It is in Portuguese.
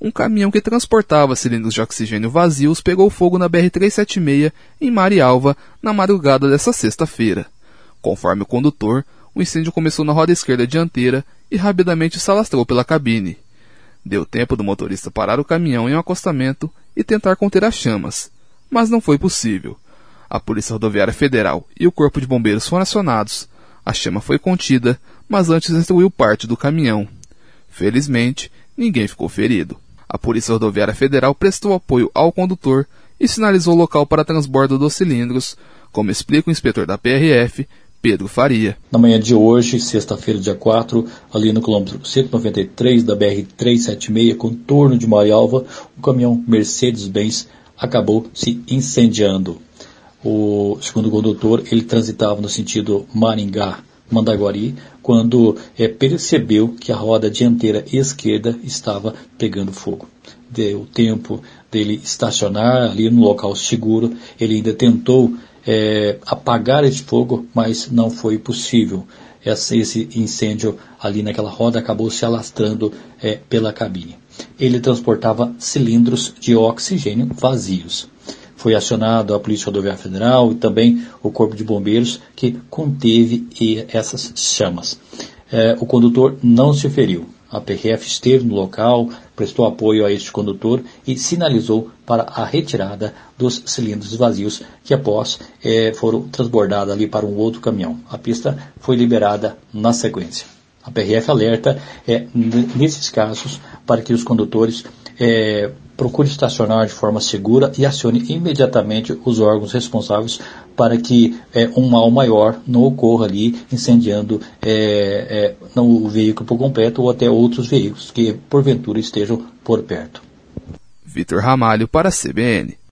um caminhão que transportava cilindros de oxigênio vazios pegou fogo na BR-376 em Marialva na madrugada dessa sexta-feira. Conforme o condutor, o incêndio começou na roda esquerda dianteira e rapidamente se alastrou pela cabine. Deu tempo do motorista parar o caminhão em um acostamento e tentar conter as chamas, mas não foi possível. A Polícia Rodoviária Federal e o Corpo de Bombeiros foram acionados. A chama foi contida, mas antes destruiu parte do caminhão. Felizmente, ninguém ficou ferido. A Polícia Rodoviária Federal prestou apoio ao condutor e sinalizou o local para transbordo dos cilindros, como explica o inspetor da PRF, Pedro Faria. Na manhã de hoje, sexta-feira, dia 4, ali no quilômetro 193 da BR-376, contorno de Marialva, o caminhão Mercedes-Benz acabou se incendiando. Segundo o condutor, ele transitava no sentido Maringá-Mandaguari, quando percebeu que a roda dianteira esquerda estava pegando fogo. Deu tempo dele estacionar ali no local seguro, ele ainda tentou apagar esse fogo, mas não foi possível. Esse incêndio ali naquela roda acabou se alastrando pela cabine. Ele transportava cilindros de oxigênio vazios. Foi acionado a Polícia Rodoviária Federal e também o Corpo de Bombeiros, que conteve essas chamas. O condutor não se feriu. A PRF esteve no local, prestou apoio a este condutor e sinalizou para a retirada dos cilindros vazios que após foram transbordados ali para um outro caminhão. A pista foi liberada na sequência. A PRF alerta nesses casos para que os condutores procure estacionar de forma segura e acione imediatamente os órgãos responsáveis para que um mal maior não ocorra ali, incendiando não o veículo por completo ou até outros veículos que porventura estejam por perto. Vitor Ramalho para a CBN.